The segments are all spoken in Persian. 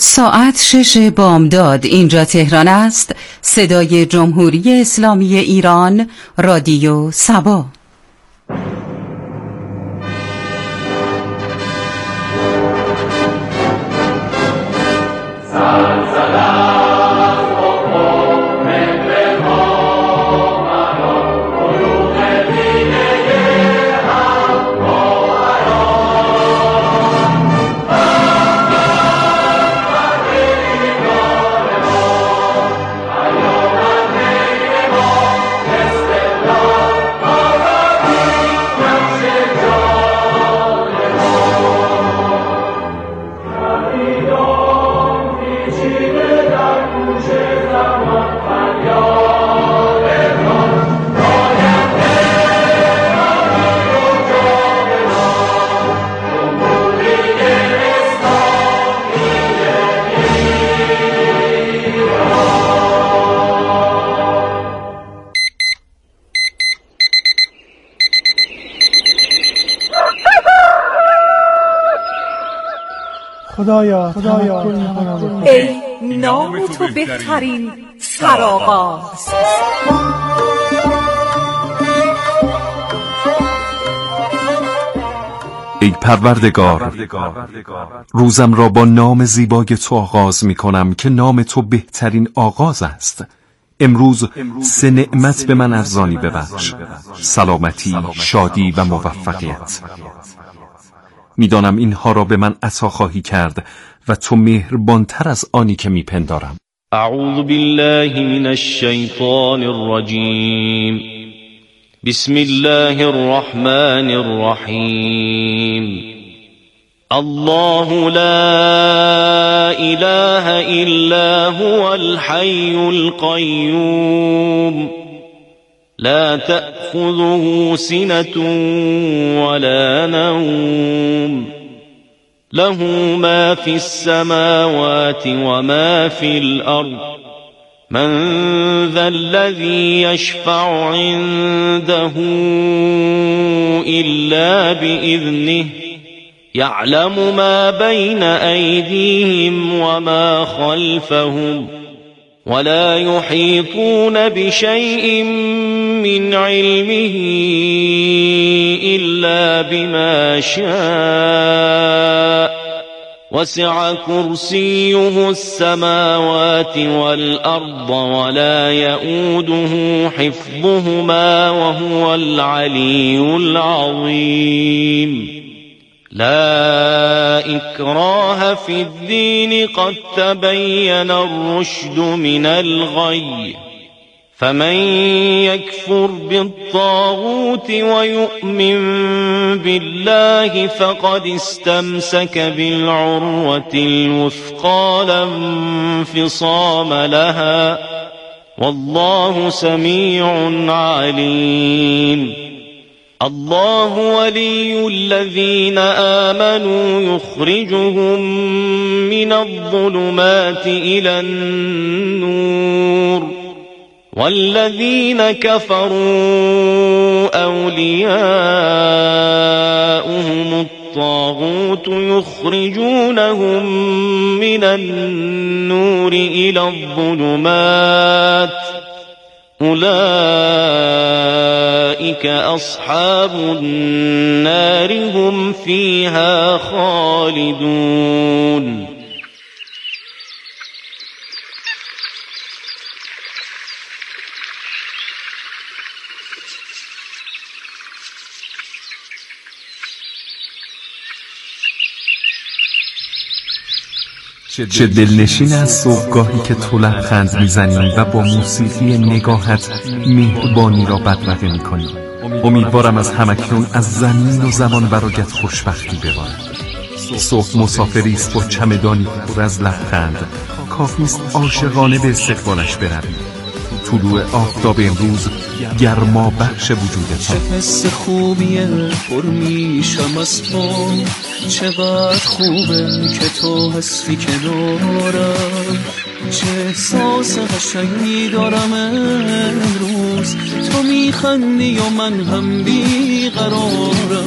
ساعت 6 بامداد اینجا تهران است. صدای جمهوری اسلامی ایران، رادیو سبا. خدایا ای نام تو بهترین سرآغاز. ای پروردگار، روزم را با نام زیبای تو آغاز می کنم که نام تو بهترین آغاز است. امروز 3 نعمت به من ارزانی ببخش: سلامتی، شادی و موفقیت. میدانم اینها را به من عطا خواهی کرد و تو مهربانتر از آنی که میپندارم. اعوذ بالله من الشیطان الرجیم. بسم الله الرحمن الرحیم. الله لا اله الا هو الحي القيوم لا تأخذه سنة ولا نوم له ما في السماوات وما في الأرض من ذا الذي يشفع عنده إلا بإذنه يعلم ما بين أيديهم وما خلفهم ولا يحيطون بشيء من علمه إلا بما شاء وسع كرسيه السماوات والأرض ولا يؤوده حفظهما وهو العلي العظيم. لا إكراه في الدين قد تبين الرشد من الغي فمن يكفر بالطاغوت ويؤمن بالله فقد استمسك بالعروة الوثقى لا انفصام لها والله سميع عليم. الله ولي الذين آمنوا يخرجهم من الظلمات إلى النور والذين كفروا أولياؤهم الطاغوت يخرجونهم من النور إلى الظلمات أولئك أصحاب النار هم فيها خالدون. چه دلنشین از صبحگاهی که تو لبخند میزنی و با موسیقی نگاهت مهربانی را بدرقه میکنی. امیدوارم از همکنون از زمین و زمان برایت خوشبختی ببارد. صبح مسافری است با چمدانی پر از لبخند، کافیست عاشقانه به استقبالش بروی. طلوع آفتاب امروز گرما بخش وجودت. چه حس خوبیه پر میشم از تو، چقدر خوبه که تو هستی کنارم، چه احساس قشنگی دارم امروز، تو میخندی و من هم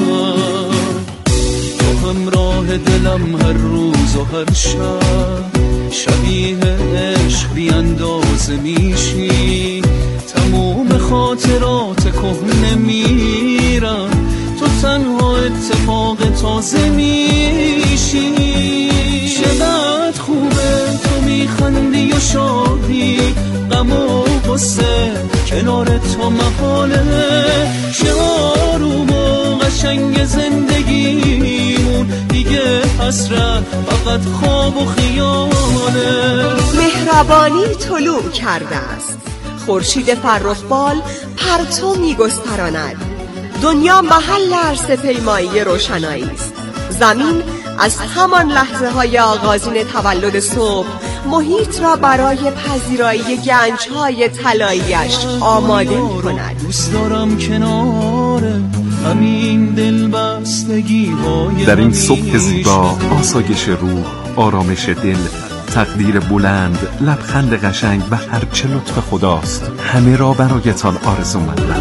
بیقرارم، تو همراه دلم هر روز و هر شب، شبیه عشق بی اندازه میشی، تموم خاطرات کهنه میرن، تو تنها اتفاق تازه میشی. چقدر خوبه تو میخندی و شادی، غم و غصه کنار تو محاله، چه آروم و قشنگ زندگیمون، دیگه حسرت فقط خواب و خیاله. مهربانی طلوع کرده است، خورشید فرخبال پرتو میگستراند، دنیا محل عرصه‌پیمایی روشنایی است. زمین از همان لحظه های آغازین تولد صبح محیط را برای پذیرایی گنج‌های طلایی‌اش آماده می‌کند. دوست دارم کناره همین دلبستگی‌های در این صبح زیبا آسایش روح، آرامش دل، تقدیر بلند، لبخند قشنگ و هرچه لطف خداست، همه را برایتان آرزومندم.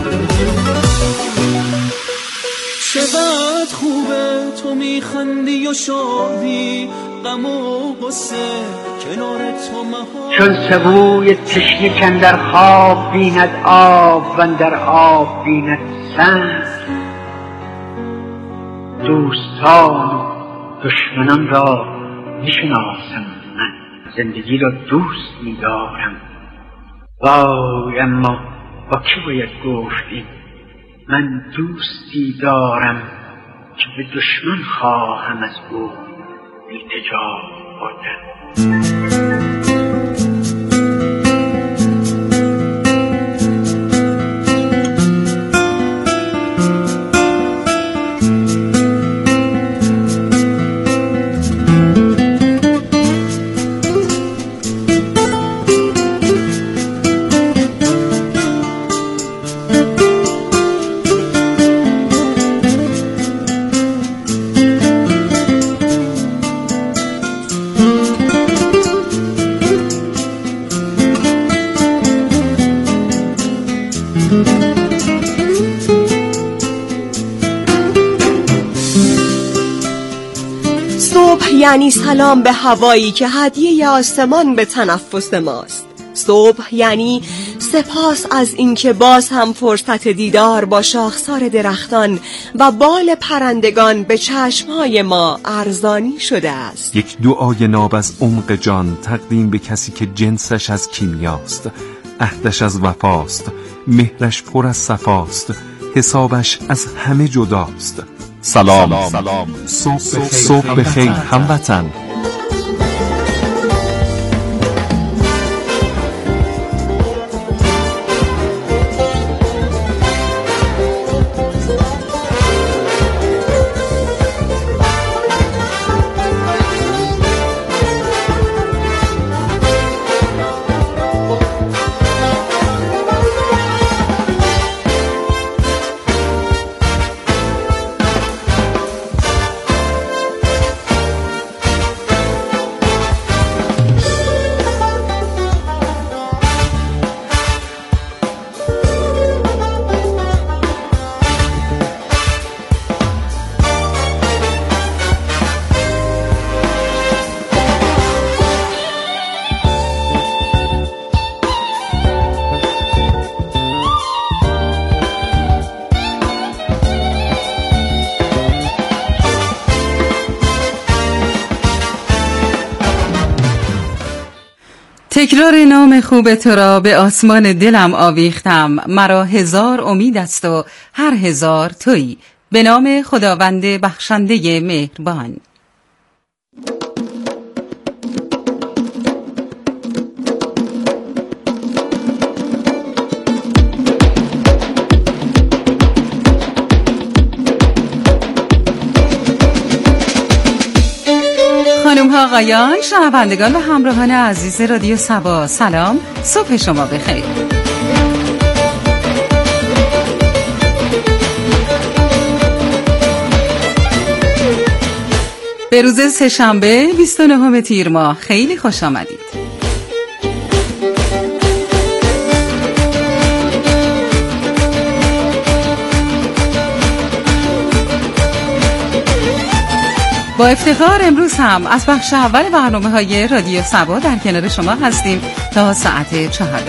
چقدر خوبه تو میخندی و شادی، غم و غصه کنار تو محال. چون سبوی تشنه کندر خواب بیند آب و در آب بیند سنگ، دوستان و دشمنان را میشناسم، من زندگی را دوست می‌دارم. وای اما با کی باید گفتیم؟ من دوستی دارم که به دشمن خواهم از او التجا بردن. صبح یعنی سلام به هوایی که هدیه آسمان به تنفس ماست. صبح یعنی سپاس از اینکه باز هم فرصت دیدار با شاخسار درختان و بال پرندگان به چشمهای ما ارزانی شده است. یک دعای ناب از عمق جان تقدیم به کسی که جنسش از کیمیاست، عهدش از وفاست، مهرش پر از صفاست، حسابش از همه جداست. سلام. صبح بخیر هموطن. تکرار نام خوب تو را به آسمان دلم آویختم، مرا هزار امید است و هر هزار تویی، به نام خداوند بخشنده مهربان. خانم ها آقایان، شنوندگان و همراهان عزیز رادیو صبا، سلام، صبح شما بخیر. به روز سه‌شنبه 29 تیر ماه خیلی خوش آمدید. با افتخار امروز هم از بخش اول برنامه‌های رادیو صبا در کنار شما هستیم تا ساعت 14.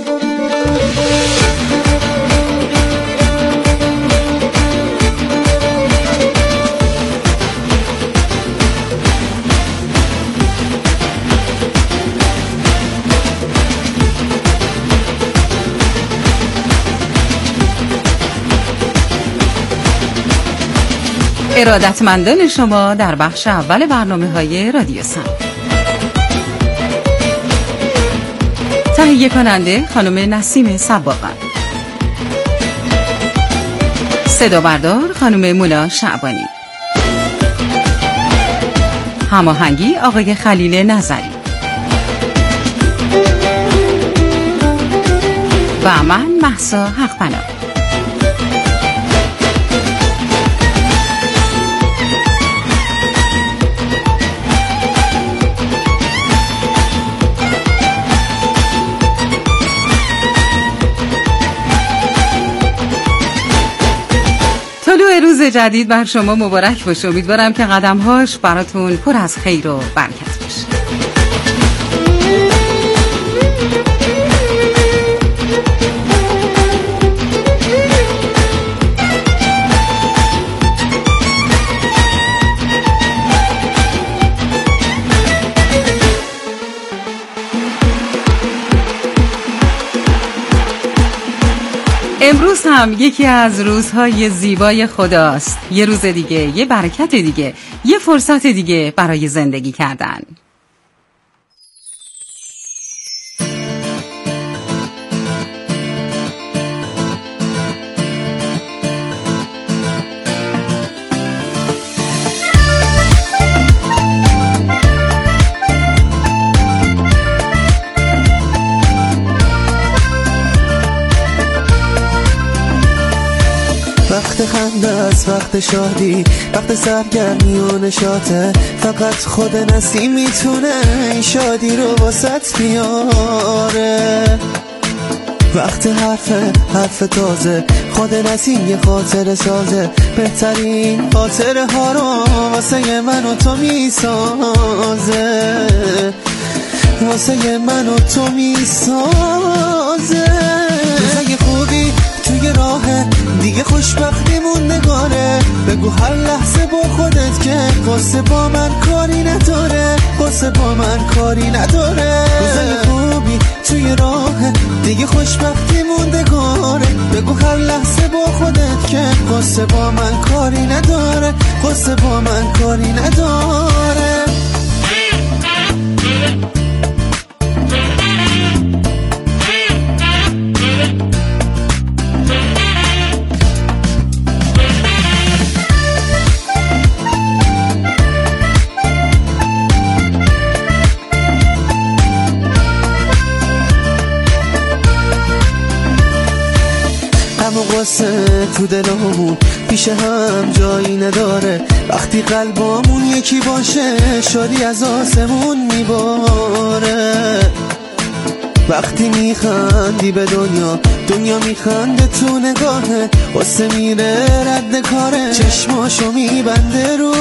ارادتمندان شما در بخش اول برنامه‌های رادیو صبا. تهیه کننده خانم نسیم صباغ، صدا بردار خانم مولا شعبانی، هماهنگی آقای خلیل نظری و من مهسا حق‌پناه. روز جدید بر شما مبارک باشه. امیدوارم که قدم‌هاش براتون پر از خیر و برکت باشه. امروز هم یکی از روزهای زیبای خداست. یه روز دیگه، یه برکت دیگه، یه فرصت دیگه برای زندگی کردن. وقت خنده است، وقت شادی، وقت سرگرمی و نشاطه. فقط خود نسیم میتونه این شادی رو واسط بیاره. وقت حرف تازه، خود نسیم یه خاطر سازه. بهترین خاطره ها رو واسه من و تو میسازه، واسه من و تو میسازه. روزای خوبی توی راهه، دیگه خوشبختیمون نگاره. بگو هر لحظه با خودت که قصه با من کاری نداره، قصه با من کاری نداره. روزای خوبی توی راهه، دیگه خوشبختیمون نگاره. بگو هر لحظه با خودت که قصه با من کاری نداره، قصه با من کاری نداره. قصه تو دلمون پیش هم جایی نداره. وقتی قلبامون یکی باشه، شادی از آسمون میباره. وقتی میخندی به دنیا میخنده تو نگاهه. قصه میره رد کاره، چشماشو میبنده رو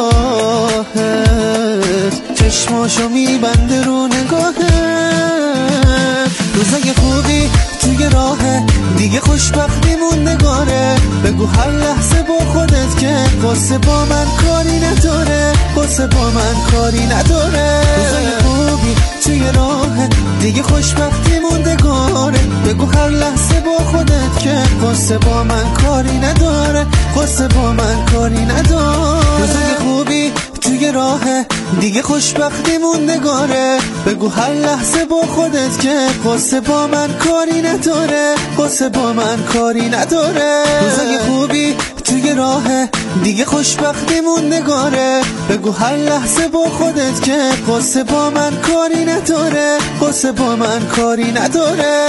نگاهت، چشماشو میبنده رو نگاهت. روزای خوبی توی راهه، دیگه خوشبختیمون نگاره. بگو هر لحظه با خودت که قصه با من کاری نداره، قصه با من کاری نداره. روزای خوبی توی راهه، دیگه خوشبختیمون نگاره. بگو هر لحظه با خودت که قصه با من کاری نداره، قصه با من کاری نداره. روزای خوبی توی راهه، دیگه خوشبختیمون نگاره. بگو هر لحظه با خودت که قصه با من کاری نداره، قصه با من کاری نداره. روزای خوبی توی راهه، دیگه خوشبختیمون نگاره. بگو هر لحظه با خودت که قصه با من کاری نداره، قصه با من کاری نداره.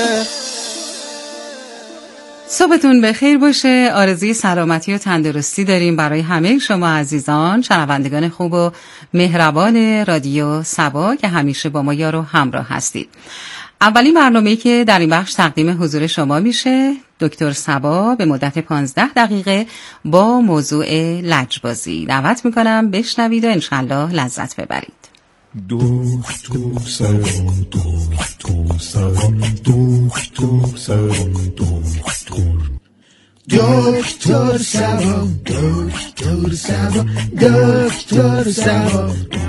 صبحتون بخیر باشه. آرزوی سلامتی و تندرستی داریم برای همه شما عزیزان، شنوندگان خوب و مهربان رادیو صبا که همیشه با ما یار و همراه هستید. اولین برنامه‌ای که در این بخش تقدیم حضور شما میشه دکتر صبا به مدت 15 دقیقه با موضوع لجبازی. دعوت میکنم بشنوید و انشالله لذت ببرید. دکتر صبا، دکتر صبا، دکتر صبا، دکتر صبا، دکتر صبا، دکتر صبا.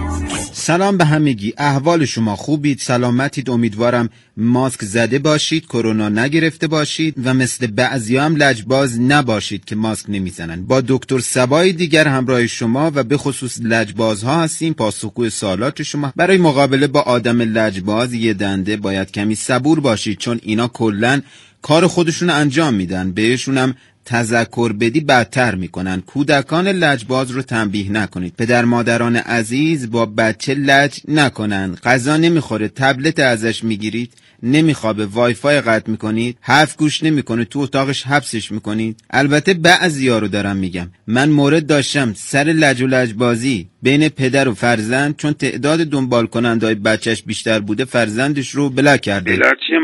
سلام به همگی، احوال شما خوبید؟ سلامتید؟ امیدوارم ماسک زده باشید، کرونا نگرفته باشید و مثل بعضی هم لجباز نباشید که ماسک نمیزنن. با دکتر صبای دیگر همراه شما و به خصوص لجبازها هستیم. پاسخگوی سوالات شما. برای مقابله با آدم لجباز یه دنده باید کمی صبور باشید، چون اینا کلن کار خودشون انجام میدن، بهشونم تذکر بدی بدتر میکنن. کودکان لجباز رو تنبیه نکنید. پدر مادران عزیز با بچه لج نکنن. غذا نمیخوره تبلت ازش میگیرید، نمیخوابه وای فای قطع میکنید، حرف گوش نمیکنه تو اتاقش حبسش میکنید. البته بعضیا رو دارم میگم. من مورد داشتم سر لج و لجبازی بین پدر و فرزند، چون تعداد دنبال کنندهای بچهش بیشتر بوده فرزندش رو بلا کرده،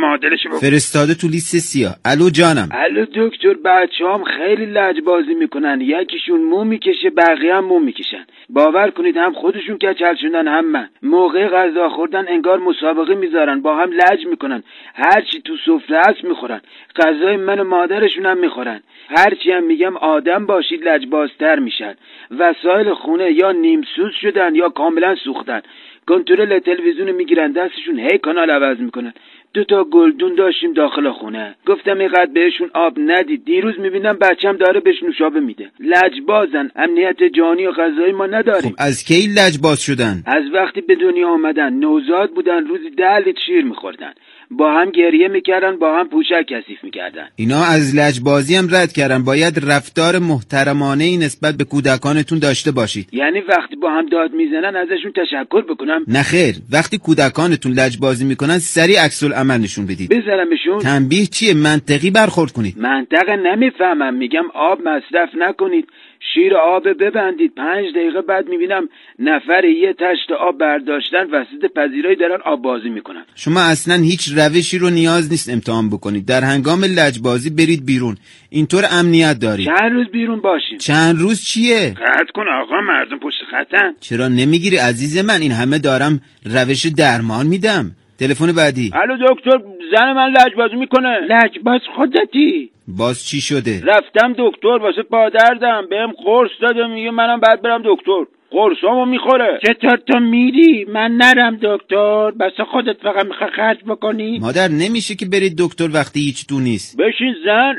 فرستاده تو لیست سیاه. الو جانم. الو دکتر، بچه‌هام خیلی لجبازی میکنن، یکیشون مو میکشه بقیه هم مو میکشن. باور کنید هم خودشون کچل شدن هم من. موقع غذا خوردن انگار مسابقه میذارن، با هم لج میکنن، هرچی تو سفره هست میخورن، غذای من و مادرشون هم میخورن. هرچی هم میگم آدم باشید لجبازتر میشن. وسایل خونه یا نیمسوز شدن یا کاملا سوختن. کنترل تلویزیون میگیرن دستشون، هی کانال عوض میکنن. 2 تا گلدون داشتیم داخل خونه، گفتم اینقدر بهشون آب ندید. دیروز میبینم بچم داره بهش نوشابه میده. لجبازن، امنیت جانی و غذایی ما نداریم. خب از کی لجباز شدن؟ از وقتی به دنیا آمدن. نوزاد بودن، روزی 10 لیتر شیر میخوردن، با هم گریه میکردن، با هم پوشک کثیف میکردن. اینا از لجبازی هم رد کردن. باید رفتار محترمانه‌ای نسبت به کودکانتون داشته باشید. یعنی وقتی با هم داد میزنن ازشون تشکر بکنم؟ نه خیر، وقتی کودکانتون لجبازی میکنن سریع عکس العمل نشون بدید. بزنمشون؟ تنبیه چیه؟ منطقی برخورد کنید. منطقه نمیفهمم. میگم آب مصرف نکنید، شیر آب ببندید. 5 دقیقه بعد میبینم نفر یه تشت آب برداشتن وسط پذیرایی دارن آب بازی میکنن. شما اصلا هیچ روشی رو نیاز نیست امتحان بکنید. در هنگام لجبازی برید بیرون، اینطور امنیت دارید. چند روز بیرون باشیم؟ چند روز چیه؟ قطع کن آقا، مردم پشت خطن. چرا نمیگیری عزیز من؟ این همه دارم روش درمان میدم. تلفن بعدی. الو دکتر، زن من لجبازی میکنه. لجباز خودتی؟ باز چی شده؟ رفتم دکتر واسه پادردم، بهم قرص داده، میگه منم بعد برم دکتر. قرصامو میخوره. چطور تو میری من نرم دکتر؟ بس خودت فقط میخوای خرج بکنی؟ مادر نمیشه که برید دکتر وقتی هیچ تو نیست. بشین زن.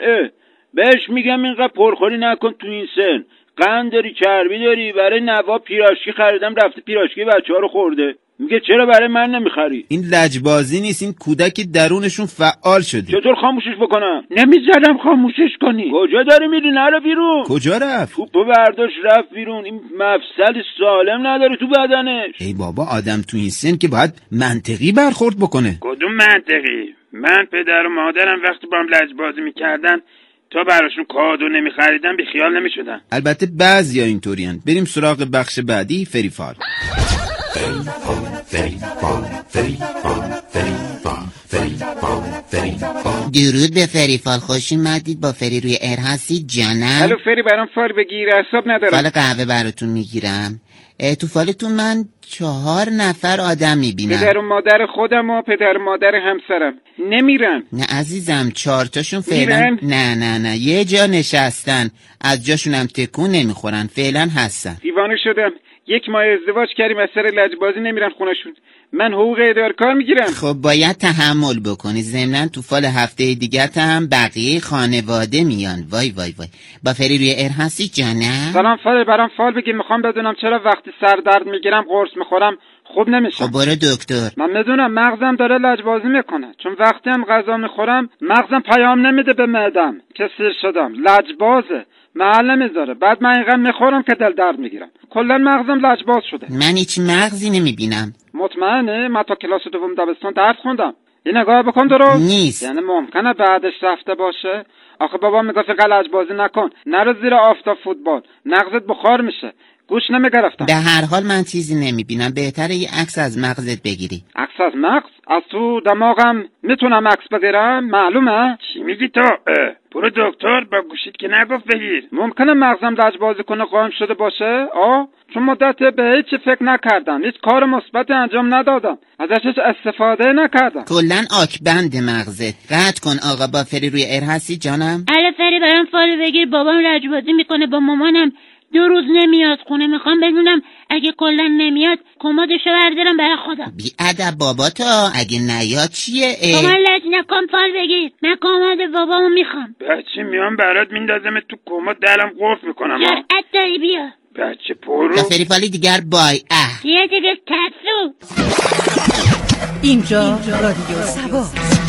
بهش میگم اینقدر پرخوری نکن تو این سن. قند داری، چربی داری. برای نوا پیراشکی خریدم، رفته پیراشکی بچه‌ها رو خورده. میگه چرا برای من نمیخری؟ این لجبازی نیست، این کودک درونشون فعال شده. چطور خاموشش بکنم؟ نمیذارم خاموشش کنی. کجا داری میری؟ نرو بیرون. کجا رفت؟ توپو برداشت رفت بیرون. این مفصل سالم نداره تو بدنش. ای بابا، آدم تو این سن که باید منطقی برخورد بکنه. کدوم منطقی؟ من پدر و مادرم وقتی با هم لجبازی میکردن تا براشون کادو نمیخریدن بی خیال نمیشدن. البته بعضیا اینطورین. بریم سراغ بخش بعدی. فریفال. درود به فریفال، خوش اومدید. با فری روی ایر هستید جانم؟ الو فری، برام فال بگیر، حساب ندارم. فال قهوه براتون میگیرم. تو فالتون من 4 نفر آدم میبینم. پدر و مادر خودم و پدر و مادر همسرم. نمیرن. نه عزیزم، 4 تاشون فعلا نه یه جا نشستن، از جاشون هم تکون نمیخورن، فعلا هستن. دیوانه شدم. 1 ماه ازدواج کردیم، از سر لجبازی نمیرن خونشون. من حقوق اداره کار میگیرم. خب باید تحمل بکنی. ضمناً تو فال هفته دیگه هم بقیه خانواده میان. وای وای وای. با فری روی ایر هستی جانم؟ سلام فری، برام فال بگی. میخوام بدونم چرا وقتی سر درد میگیرم قرص میخورم خوب نمیشه. خب برو دکتر. من میدونم مغزم داره لجبازی میکنه، چون وقتی هم غذا میخورم مغزم پیام نمیده به معدم که سیر شدم. لجبازه، محل نمیذاره. بعد من اینقدر میخورم که دل درد میگیرم. کلا مغزم لجباز شده. من هیچ مغزی نمیبینم. مطمئنه؟ من تا کلاس 2 دبستان درس خوندم. یه نگاه بکن درست. نیست. یعنی ممکنه بعدش رفته باشه. آخه بابا میگفت لجبازی نکن، نرو زیر آفتاب فوتبال، نغزت بخار میشه. گوش نمیگرفتم. به هر حال من چیزی نمیبینم، بهتره یه عکس از مغزت بگیری. عکس از مغز؟ از تو دماغم میتونم عکس بگیرم؟ معلومه؟ چی میگی تو؟ برو دکتر، با گوشید که نگفت بگیر. ممکنه مغزم لجبازی کنه قایم شده باشه؟ چون مدت به هیچ فکر نکردم، هیچ کار مثبتی انجام ندادم، ازش هیچ استفاده نکردم. کلن آکبند مغزت. قطع کن آقا بافری. روی ایر هستی جانم؟ علی فری برام فال بگیر، بابام لجبازی میکنه با مامانم، 2 روز نمیاد خونه. میخوام بدونم اگه کلا نمیاد کمدشو بردارم برای خودم. بی ادب باباتا، اگه نیاد چیه؟ با من لج نکن، فال بگیر. من کمد بابامو میخوام. بچه میام برات میندازم تو کمد، دلم قفل میکنم. جرأت داری بیا. بچه پرو. بافری فالی دیگر بای. یه دیگه ترسو. اینجا رادیو سبا.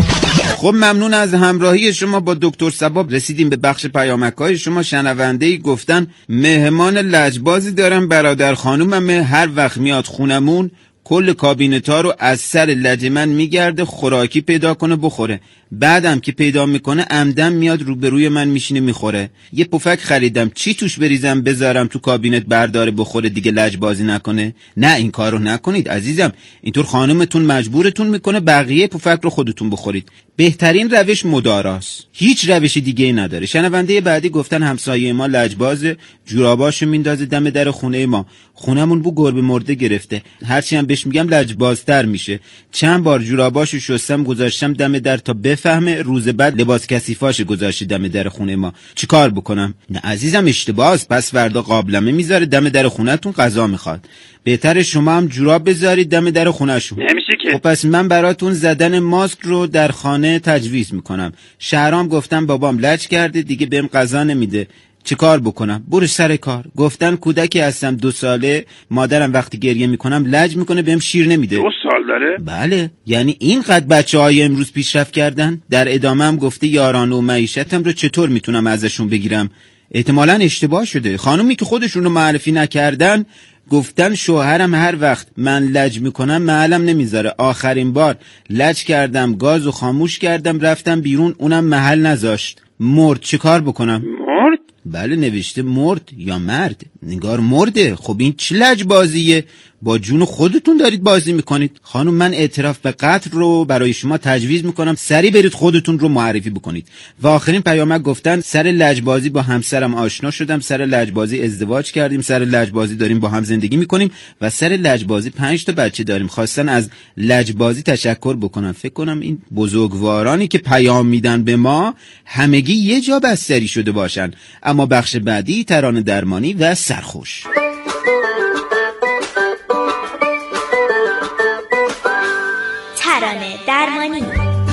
خب ممنون از همراهی شما با دکتر صبا. رسیدیم به بخش پیامک‌های شما. شنونده‌ای گفتن مهمان لجبازی دارم، برادر خانوممه، هر وقت میاد خونمون کل کابینتا رو از سر لج من میگرده خوراکی پیدا کنه بخوره، بعدم که پیدا میکنه عمدن میاد روبروی من میشینه میخوره. یه پفک خریدم، چی توش بریزم بذارم تو کابینت برداره بخوره دیگه لجبازی نکنه؟ نه این کارو نکنید عزیزم، اینطور خانمتون مجبورتون میکنه بقیه پفک رو خودتون بخورید. بهترین روش مداراست، هیچ روش دیگه ای نداره. شنونده بعدی گفتن همسایه ما لجبازه، جوراباشو میندازه دم در خونه ما، خونمون بو گربه مرده گرفته، هرچی هم بهش میگم لجبازتر میشه. چند بار جوراباشو شستم گذاشتم دم در تا بفهمه، روز بعد لباس کثیفاشو گذاشته دم در خونه ما. چیکار بکنم؟ نه عزیزم اشتباهه، پس فردا قابلمه میذاره دم در خونه‌تون غذا میخواد. بهتره شما هم جوراب بذارید دم در خونه‌شون. نمیشه که. خب پس من براتون زدن ماسک رو در خانه تجویز میکنم. شهرام گفتم بابام لج کرده دیگه بهم غذا نمیده، چه کار بکنم؟ برو سر کار. گفتن کودکی هستم 2 ساله، مادرم وقتی گریه میکنم لج میکنه بهم شیر نمیده. 2 سال داره؟ بله، یعنی اینقدر بچه‌های امروز پیشرفت کردن. در ادامه هم گفته یاران و معیشتم رو چطور میتونم ازشون بگیرم. احتمالاً اشتباه شده. خانومی که خودشون رو معرفی نکردن گفتن شوهرم هر وقت من لج میکنم محلم نمیذاره. آخرین بار لج کردم، گازو خاموش کردم، رفتم بیرون، اونم محل نذاشت، مرد. چه کار بکنم؟ مرد؟ بله نوشته مرد یا مرد، نگار مرده. خب این چه لج بازیه؟ با جون خودتون دارید بازی میکنید. خانم من اعتراف به قتل رو برای شما تجویز میکنم، سریع برید خودتون رو معرفی بکنید. و آخرین پیامک گفتن سر لجبازی با همسرم آشنا شدم، سر لجبازی ازدواج کردیم، سر لجبازی داریم با هم زندگی میکنیم و سر لجبازی 5 تا بچه داریم. خواستن از لجبازی تشکر بکنم. فکر کنم این بزرگوارانی که پیام میدن به ما همگی یه جا بستری شده باشن. اما بخش بعدی ترانه درمانی و سرخوش. ترانه درمانی.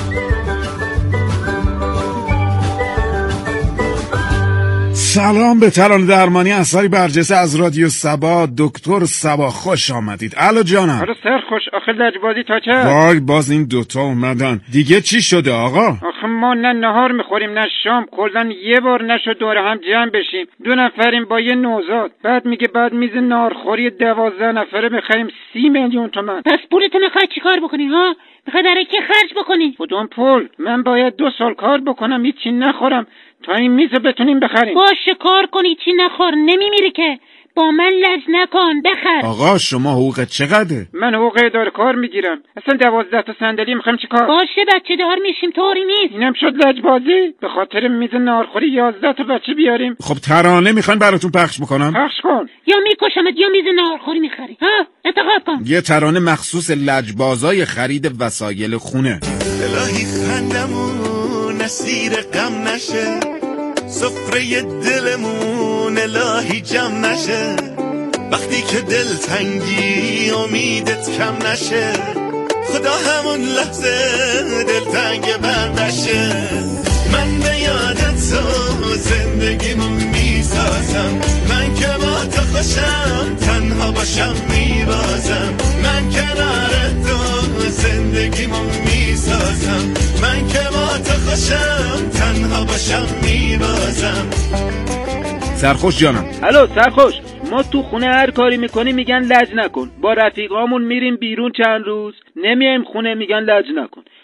سلام به ترانه درمانی، اثری برجسته از رادیو سبا. دکتر سبا خوش آمدید. الو جانم. آره سرخوش، آخه لجبازی تا چه؟ وای باز این دوتا اومدن دیگه. چی شده آقا؟ آخه ما نه نهار میخوریم نه شام، کلن یه بار نشد دور هم جمع بشیم. 2 نفریم با یه نوزاد، بعد میگه بعد میز نارخوری 12 نفره بخریم 30 میلیون تومان. پس پولتو میخوای چیکار بکنی ها؟ میخوای برای کی خرج بکنی؟ کدوم پول؟ من باید 2 سال کار بکنم هیچی نخورم تا این میز بتونیم بخریم. باشه کار کن هیچی نخور، نمیمیری که. با من لج نکن، بخر. آقا شما حقوقت چقدره؟ من حقوق اداره کار میگیرم. اصلا 12 تا صندلی میخوام چیکار؟ باشه بچه دار میشیم، طوری نیست. اینم شد لجبازی؟ به خاطر میز نارخوری 11 تا بچه بیاریم؟ خب ترانه میخواین براتون پخش بکنم؟ پخش کن. یا میکشمت یا میز نارخوری میخری. ها انتخاب کن. یه ترانه مخصوص لجبازای خرید وسایل خونه. الهی خندمون اسیر غم نشه، سفره دلمون الهی جمع نشه، وقتی که دل تنگی امیدت کم نشه، خدا همون لحظه دل تنگ بر نشه. من به یادت تو زندگیمو میسازم، من که با تو خوشم تنها باشم میبازم، من کنار تو زندگیمو میسازم، من که با تو خوشم تنها باشم میبازم. سرخوش جانم. الو سرخوش، ما تو خونه هر کاری میکنیم میگن لج نکن، با رفیقامون میریم بیرون چند روز نمیایم خونه میگن لج نکن.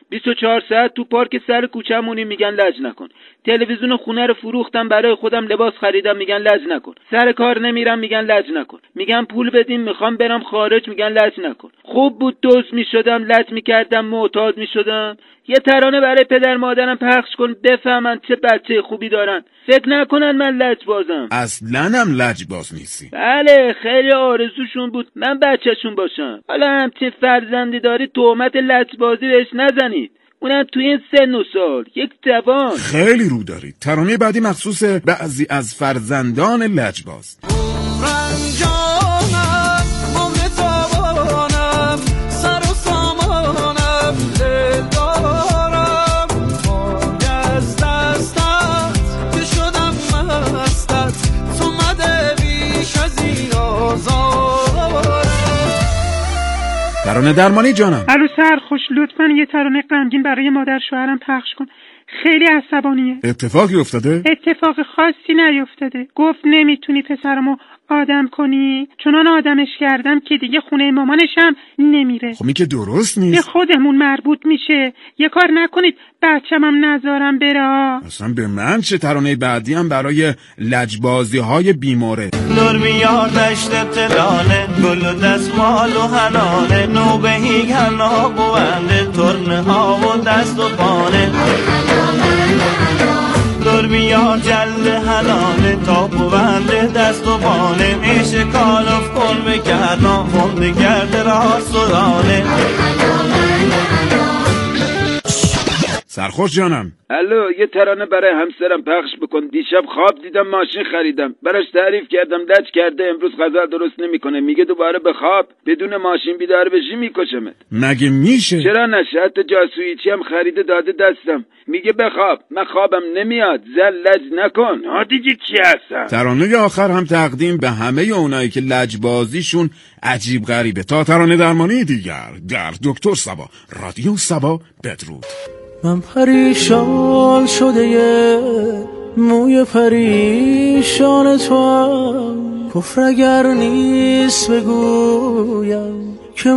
24 ساعت تو پارک سر کوچه‌مونی میگن لج نکن. تلویزیون خونه رو فروختم برای خودم لباس خریدم میگن لج نکن. سر کار نمیرم میگن لج نکن. میگن پول بدین میخوام برم خارج میگن لج نکن. خوب بود دزد میشدم، لج میکردم، معتاد میشدم. یه ترانه برای پدر مادرم پخش کن بفهمن چه بچه خوبی دارن، فکر نکنن من لجبازم. اصلاً هم لجباز نیستی. بله خیلی آرزوشون بود من بچهشون باشم. حالا همچین فرزندی داری تهمت لجبازی بهش نزنید، اونم توی این سن و سال، یک جوان. خیلی رو دارید. ترانه بعدی مخصوص بعضی از فرزندان لجباز. ترانه درمانی جانم. الو سرخوش، لطفاً یه ترانه غمگین برای مادر شوهرم پخش کن. خیلی عصبانیه. اتفاقی افتاده؟ اتفاق خاصی نیفتاده. گفت نمیتونی پسرمو آدم کنی، چونان آدمش کردم که دیگه خونه مامانشم نمیره. خب این که درست نیست. به خودمون مربوط میشه. یه کار نکنید بچه‌مم نذارم بره. اصلا به من چه؟ ترانه بعدی هم برای لجبازی های بیماره. نور میاد دشت تلانه، گل و دستمال و حنانه، نو به هیگن ها بونده، ترنه ها و دست و پانه. نور میاد جلد حنانه، تا بونده دست و پانه، میشه کالف کن بکرنا، خونده گرد راه سرانه. سرخوش جانم. الو یه ترانه برای همسرم پخش بکن. دیشب خواب دیدم ماشین خریدم، براش تعریف کردم لج کرده، امروز غذا درست نمیکنه، میگه دوباره بخواب بدون ماشین بیدار بشی میکشمت. مگه میشه؟ چرا نشه؟ حتی جاسویچی هم خریده داده دستم، میگه بخواب، من خوابم نمیاد، زل لج نکن. ها دیگه چی هستم؟ ترانه آخر هم تقدیم به همه اونایی که لجبازیشون عجیب غریبه. تا ترانه درمانی دیگر در دکتر صبا، رادیو صبا. بدرود. من پریشان شده یه موی پریشان تو هم، کفر اگر نیست بگویم که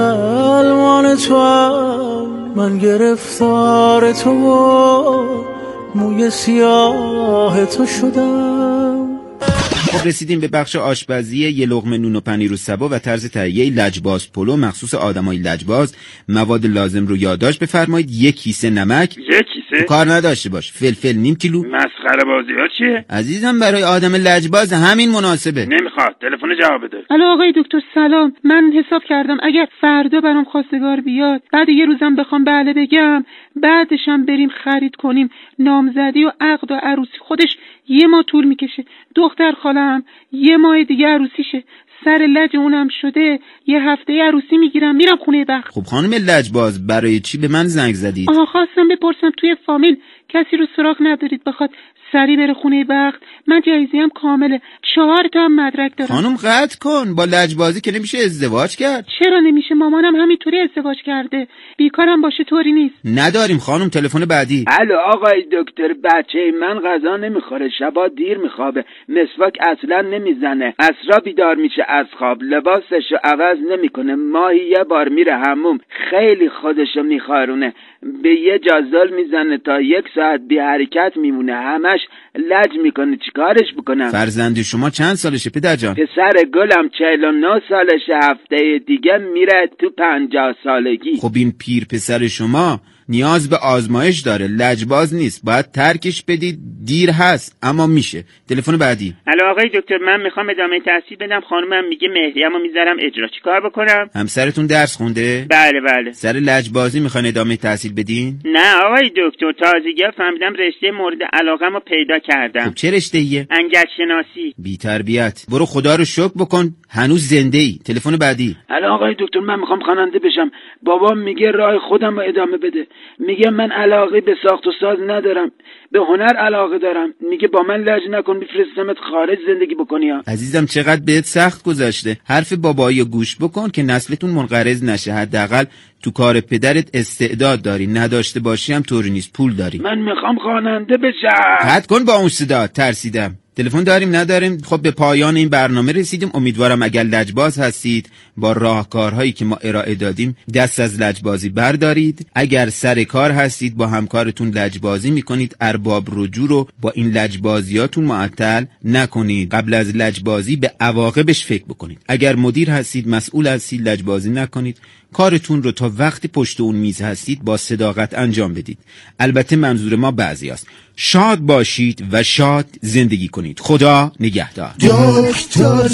مسلمان تو هم، من گرفتار تو و موی سیاه تو شدم. خب رسیدیم به بخش آشپزی. یه لقمه نون و پنیر و سبا و طرز تهیه لجباز پلو مخصوص آدمای لجباز. مواد لازم رو یادداشت بفرمایید. 1 کیسه نمک. 1 کیسه؟ کار نداشته باش. فلفل نیم کیلو. مسخره بازی ها چیه؟ عزیزم برای آدم لجباز همین مناسبه. نمیخواد. تلفن جواب بده. الو آقای دکتر سلام، من حساب کردم اگر فردا برام خواستگار بیاد، بعد یه روزم بخوام بله بگم، بعدشم بریم خرید کنیم، نامزدی و عقد و عروسی خودش 1 ماه طول میکشه. دختر خالم 1 ماه دیگه عروسیشه، سر لج اونم شده 1 هفته عروسی میگیرم میرم خونه بخت. خب خانم لجباز برای چی به من زنگ زدید؟ خواستم بپرسم توی فامیل کسی رو سراغ ندارید بخواد سری بره خونه بخت؟ من جایزه‌ام کامله، 4 تا هم مدرک دارم. خانم قطع کن، با لجبازی که نمیشه ازدواج کرد. چرا نمیشه؟ مامانم همینطوری ازدواج کرده، بیکارم باشه طوری نیست. نداریم خانم. تلفن بعدی. الو آقای دکتر، بچه من غذا نمیخوره، شبا دیر میخوابه، مسواک اصلا نمیزنه، عصرا بیدار میشه از خواب، لباسشو عوض نمیکنه، ماهی 1 بار میره حموم، خیلی خودشو میخارونه، به یه جازل میزنه تا 1 ساعت بی حرکت میمونه، همش لج میکنه. چیکارش بکنم؟ فرزند شما چند سالشه پدر جان؟ پسر گلم 49 سالشه، هفته دیگه میره تو 50 سالگی. خب این پیر پسر شما نیاز به آزمایش داره، لجباز نیست، باید ترکش بدید. دیر هست اما میشه. تلفن بعدی. الو آقای دکتر، من میخوام ادامه تحصیل بدم، خانومم میگه مهریه‌مو میذارم اجرا، چیکار بکنم؟ همسرتون درس خونده؟ بله. سر لجبازی میخوان ادامه تحصیل بدین؟ نه آقای دکتر، تازگی فهمیدم رشته مورد علاقه‌مو پیدا کردم. خب چه رشته‌ایه؟ انگشت شناسی. بی تربیت. برو خدا رو شکر بکن هنوز زنده ای. تلفن بعدی. الو آقای دکتر، من میخوام خواننده بشم، بابام میگه راه خودم رو ادامه بده، میگه من علاقه به ساخت و ساز ندارم، به هنر علاقه دارم، میگه با من لج نکن میفرستمت خارج زندگی بکنی ها. عزیزم چقدر بهت سخت گذشته. حرف بابایی گوش بکن که نسلتون منقرض نشه. حداقل تو کار پدرت استعداد داری، نداشته باشی هم طوری نیست، پول داری. من میخوام خواننده بشم. قطع کن با اون صدا، ترسیدم. تلفن داریم نداریم؟ خب به پایان این برنامه رسیدیم. امیدوارم اگر لجباز هستید با راهکارهایی که ما ارائه دادیم دست از لجبازی بردارید. اگر سر کار هستید با همکارتون لجبازی میکنید، ارباب رجوع رو با این لجبازیاتون معطل نکنید. قبل از لجبازی به عواقبش فکر بکنید. اگر مدیر هستید، مسئول هستید، لجبازی نکنید. کارتون رو تا وقتی پشت اون میز هستید با صداقت انجام بدید. البته منظور ما بعضی است. شاد باشید و شاد زندگی کنید. خدا نگهدار. دکتر